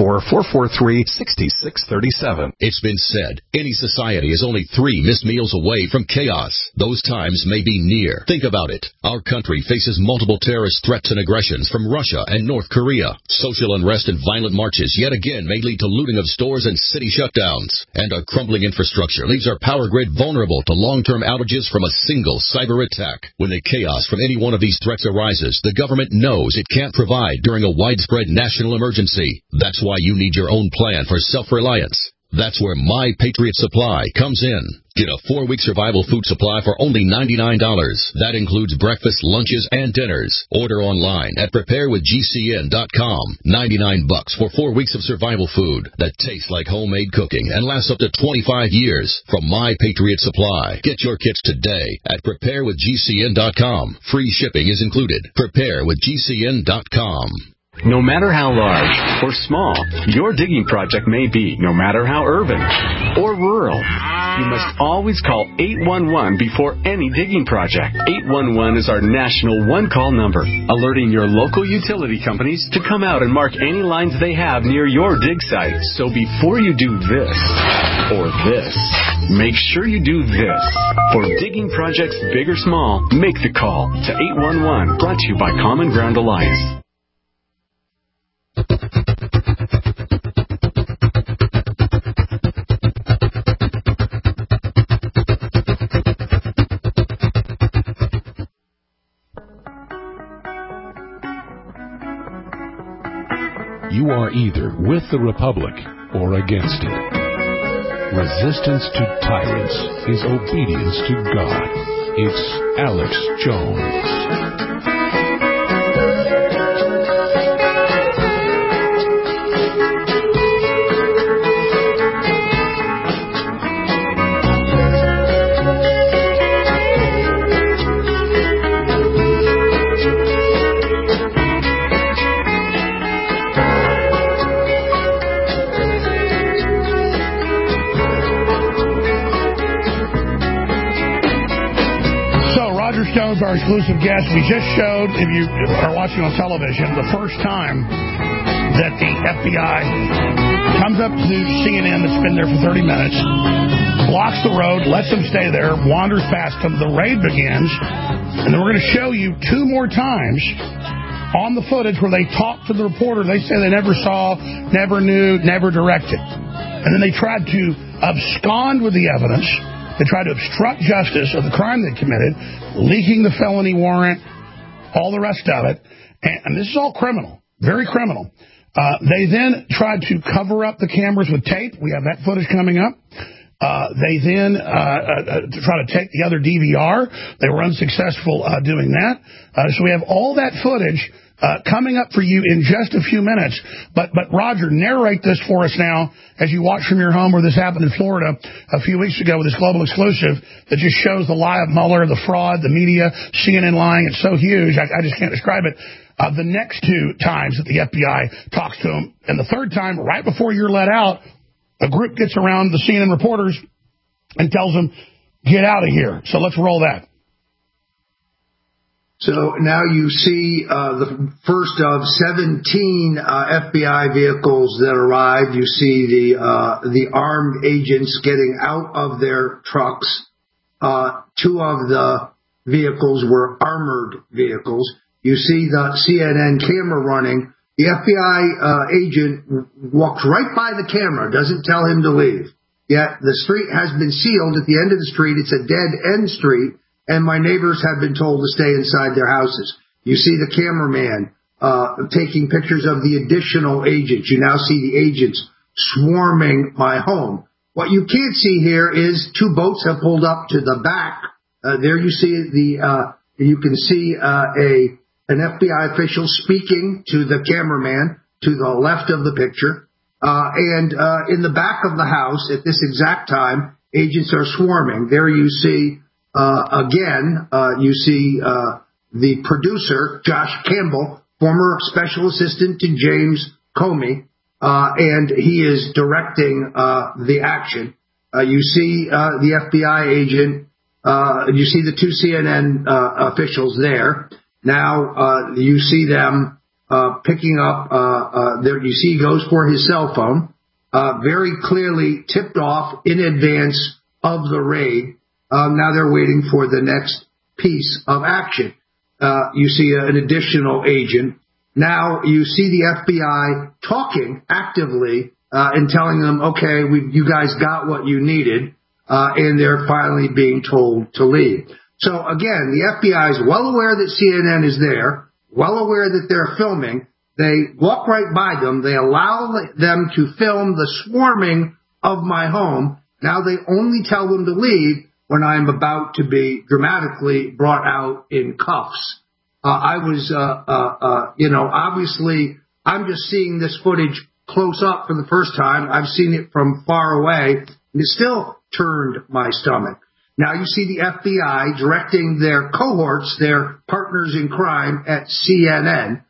844-443-6637. It's been said, any society is only 3 missed meals away from chaos. Those times may be near. Think about it. Our country faces multiple terrorist threats and aggressions from Russia and North Korea. Social unrest and violent marches yet again may lead to looting of stores and city shutdowns. And our crumbling infrastructure leaves our power grid vulnerable to long-term outages from a single cyber attack. When the chaos from any one of these threats arises, the government knows it can't provide during a widespread national emergency. That's why you need your own plan for self-reliance. That's where My Patriot Supply comes in. Get a 4-week survival food supply for only $99. That includes breakfast, lunches, and dinners. Order online at preparewithgcn.com. $99 for 4 weeks of survival food that tastes like homemade cooking and lasts up to 25 years from My Patriot Supply. Get your kits today at preparewithgcn.com. Free shipping is included. Preparewithgcn.com. No matter how large or small your digging project may be, no matter how urban or rural, you must always call 811 before any digging project. 811 is our national one-call number, alerting your local utility companies to come out and mark any lines they have near your dig site. So before you do this or this, make sure you do this. For digging projects big or small, make the call to 811, brought to you by Common Ground Alliance. You are either with the Republic or against it. Resistance to tyrants is obedience to God. It's Alex Jones. Stone's our exclusive guest. We just showed, if you are watching on television, the first time that the FBI comes up to CNN that's been there for 30 minutes, blocks the road, lets them stay there, wanders past them, the raid begins, and then we're going to show you 2 more times on the footage where they talk to the reporter. They say they never saw, never knew, never directed. And then they tried to abscond with the evidence. They tried to obstruct justice of the crime they committed, leaking the felony warrant, all the rest of it. And this is all criminal, very criminal. They then tried to cover up the cameras with tape. We have that footage coming up. They then try to take the other DVR. They were unsuccessful doing that. So we have all that footage coming up for you in just a few minutes. But Roger, narrate this for us now as you watch from your home where this happened in Florida a few weeks ago with this global exclusive that just shows the lie of Mueller, the fraud, the media, CNN lying. It's so huge, I just can't describe it. The next two times that the FBI talks to him, and the third time, right before you're let out, a group gets around the CNN reporters and tells them, get out of here. So let's roll that. So now you see the first of 17 FBI vehicles that arrived. You see the armed agents getting out of their trucks. Two of the vehicles were armored vehicles. You see the CNN camera running. The FBI agent walks right by the camera, doesn't tell him to leave. Yet the street has been sealed. At the end of the street, it's a dead-end street, and my neighbors have been told to stay inside their houses. You see the cameraman taking pictures of the additional agents. You now see the agents swarming my home. What you can't see here is two boats have pulled up to the back. There you see you can see an FBI official speaking to the cameraman to the left of the picture. And in the back of the house at this exact time, agents are swarming. There you see, you see the producer, Josh Campbell, former special assistant to James Comey, and he is directing the action. You see the FBI agent, you see the two CNN officials there. Now you see them picking up, there you see he goes for his cell phone, very clearly tipped off in advance of the raid. Now they're waiting for the next piece of action. You see an additional agent. Now you see the FBI talking actively and telling them, okay, you guys got what you needed, and they're finally being told to leave. So again, the FBI is well aware that CNN is there, well aware that they're filming. They walk right by them. They allow them to film the swarming of my home. Now they only tell them to leave when I'm about to be dramatically brought out in cuffs. I was, obviously I'm just seeing this footage close up for the first time. I've seen it from far away, and it still turned my stomach. Now you see the FBI directing their cohorts, their partners in crime at CNN.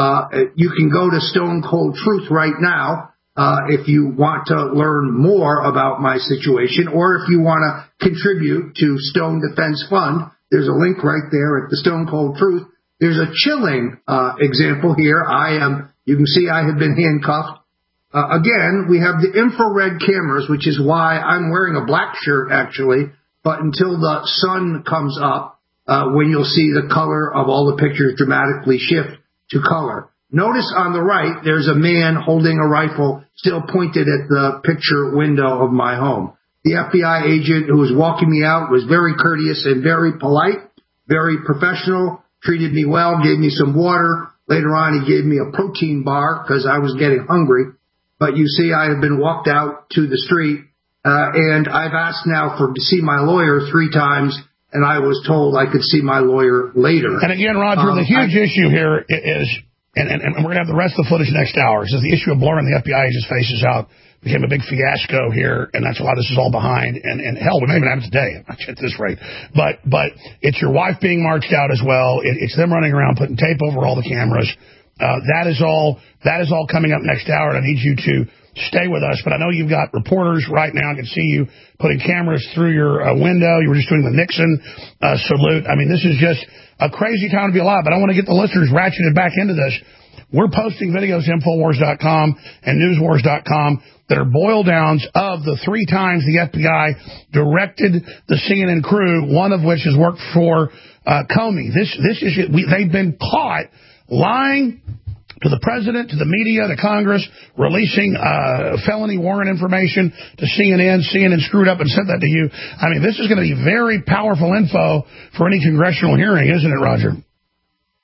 You can go to Stone Cold Truth right now if you want to learn more about my situation, or if you want to contribute to Stone Defense Fund. There's a link right there at the Stone Cold Truth. There's a chilling example here. You can see I have been handcuffed. Again, we have the infrared cameras, which is why I'm wearing a black shirt, actually. But until the sun comes up, when you'll see the color of all the pictures dramatically shift to color. Notice on the right, there's a man holding a rifle still pointed at the picture window of my home. The FBI agent who was walking me out was very courteous and very polite, very professional, treated me well, gave me some water. Later on, he gave me a protein bar because I was getting hungry. But you see, I have been walked out to the street. And I've asked now to see my lawyer 3 times, and I was told I could see my lawyer later. And again, Roger, the huge issue here is, and we're going to have the rest of the footage next hour, is the issue of blurring the FBI agents' faces out became a big fiasco here, and that's why this is all behind. And hell, we may even have it today at this rate. But it's your wife being marched out as well. It's them running around putting tape over all the cameras. That is all coming up next hour, and I need you to stay with us. But I know you've got reporters right now. I can see you putting cameras through your window. You were just doing the Nixon salute. I mean, this is just a crazy time to be alive. But I want to get the listeners ratcheted back into this. We're posting videos to Infowars.com and Newswars.com that are boil downs of the 3 times the FBI directed the CNN crew, one of which has worked for Comey. They've been caught lying to the president, to the media, to Congress, releasing felony warrant information to CNN. CNN screwed up and sent that to you. I mean, this is going to be very powerful info for any congressional hearing, isn't it, Roger?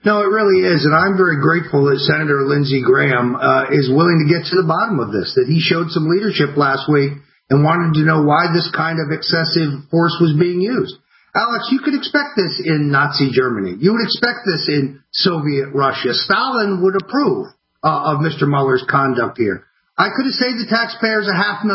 No, it really is, and I'm very grateful that Senator Lindsey Graham is willing to get to the bottom of this, that he showed some leadership last week and wanted to know why this kind of excessive force was being used. Alex, you could expect this in Nazi Germany. You would expect this in Soviet Russia. Stalin would approve of Mr. Mueller's conduct here. I could have saved the taxpayers $500,000.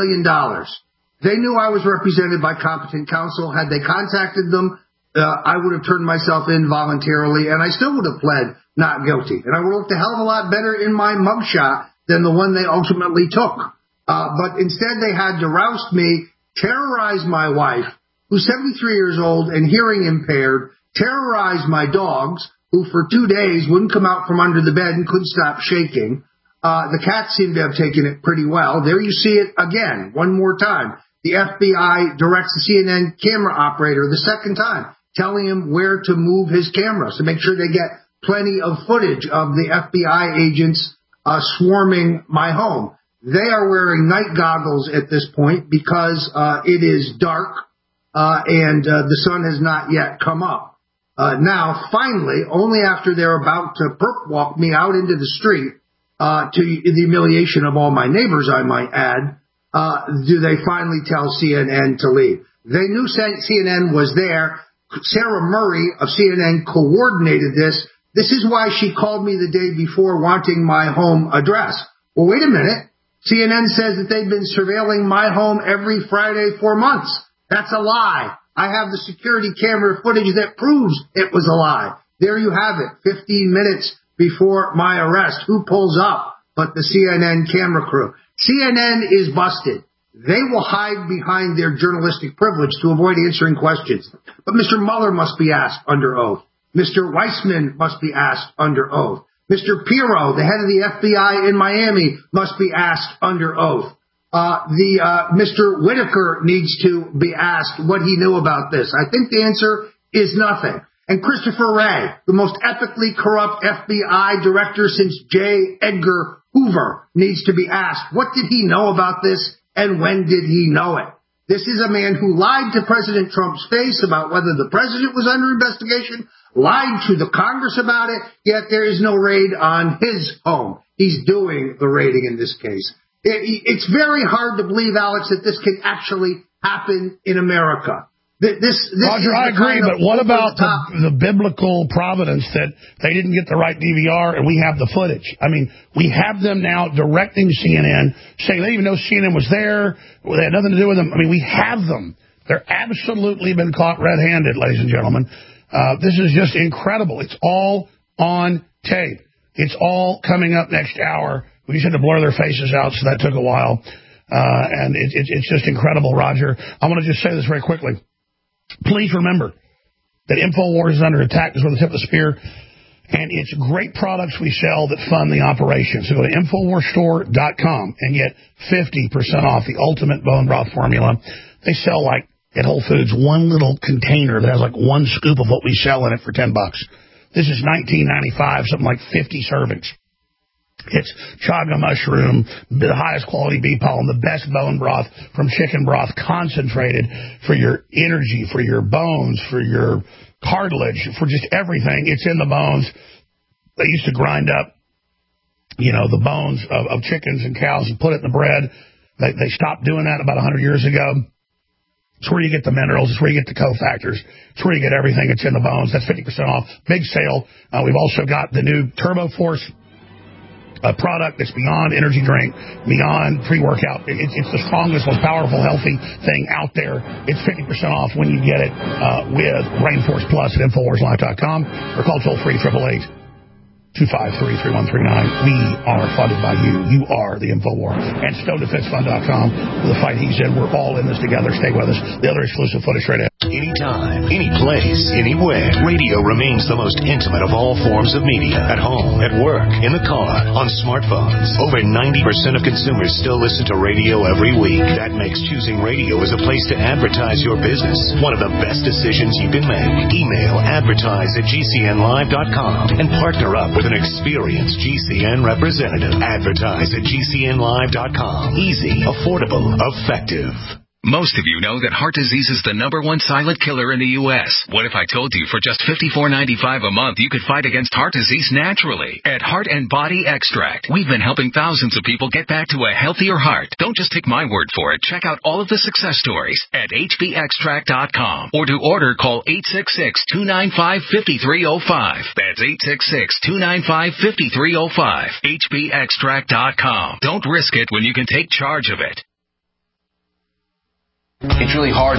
They knew I was represented by competent counsel. Had they contacted them, I would have turned myself in voluntarily, and I still would have pled not guilty. And I would have looked a hell of a lot better in my mugshot than the one they ultimately took. But instead, they had to roust me, terrorize my wife, who's 73 years old and hearing impaired, terrorize my dogs, who for 2 days wouldn't come out from under the bed and couldn't stop shaking. The cats seem to have taken it pretty well. There you see it again, one more time. The FBI directs the CNN camera operator the second time, telling him where to move his cameras to make sure they get plenty of footage of the FBI agents swarming my home. They are wearing night goggles at this point because it is dark and the sun has not yet come up. Now, finally, only after they're about to perp walk me out into the street, to the humiliation of all my neighbors, I might add, do they finally tell CNN to leave. They knew CNN was there. Sarah Murray of CNN coordinated this. This is why she called me the day before wanting my home address. Well, wait a minute. CNN says that they've been surveilling my home every Friday for months. That's a lie. I have the security camera footage that proves it was a lie. There you have it, 15 minutes before my arrest. Who pulls up but the CNN camera crew? CNN is busted. They will hide behind their journalistic privilege to avoid answering questions. But Mr. Mueller must be asked under oath. Mr. Weissman must be asked under oath. Mr. Pirro, the head of the FBI in Miami, must be asked under oath. Mr. Whitaker needs to be asked what he knew about this. I think the answer is nothing. And Christopher Wray, the most ethically corrupt FBI director since J. Edgar Hoover, needs to be asked, what did he know about this? And when did he know it? This is a man who lied to President Trump's face about whether the president was under investigation, lied to the Congress about it, yet there is no raid on his home. He's doing the raiding in this case. It's very hard to believe, Alex, that this can actually happen in America. Roger, I agree, but what about the biblical providence that they didn't get the right DVR and we have the footage? I mean, we have them now directing CNN, saying they didn't even know CNN was there, they had nothing to do with them. I mean, we have them. They're absolutely been caught red-handed, ladies and gentlemen. This is just incredible. It's all on tape. It's all coming up next hour. We just had to blur their faces out, so that took a while. And it's just incredible, Roger. I want to just say this very quickly. Please remember that InfoWars is under attack. This is where the tip of the spear. And it's great products we sell that fund the operation. So go to InfoWarsStore.com and get 50% off the ultimate bone broth formula. They sell, like, at Whole Foods, one little container that has, like, one scoop of what we sell in it for $10. This is $19.95, something like 50 servings. It's chaga mushroom, the highest quality bee pollen, the best bone broth from chicken broth, concentrated for your energy, for your bones, for your cartilage, for just everything. It's in the bones. They used to grind up, the bones of chickens and cows and put it in the bread. They stopped doing that about 100 years ago. It's where you get the minerals. It's where you get the cofactors. It's where you get everything that's in the bones. That's 50% off. Big sale. We've also got the new Turbo Force a product that's beyond energy drink, beyond pre-workout. It's the strongest, most powerful, healthy thing out there. It's 50% off when you get it with Rainforce Plus at InfoWarsLive.com or call toll-free 888-253-3139. We are funded by you. You are the InfoWar. And StoneDefenseFund.com for the fight he's in. We're all in this together. Stay with us. The other exclusive footage right ahead. Anytime, any place, anywhere. Radio remains the most intimate of all forms of media. At home, at work, in the car, on smartphones. Over 90% of consumers still listen to radio every week. That makes choosing radio as a place to advertise your business one of the best decisions you can make. Email advertise@gcnlive.com and partner up with an experienced GCN representative. Advertise at GCNlive.com. Easy, affordable, effective. Most of you know that heart disease is the #1 silent killer in the U.S. What if I told you for just $54.95 a month you could fight against heart disease naturally? At Heart and Body Extract, we've been helping thousands of people get back to a healthier heart. Don't just take my word for it. Check out all of the success stories at hbextract.com. Or to order, call 866-295-5305. That's 866-295-5305. hbextract.com. Don't risk it when you can take charge of it. It's really hard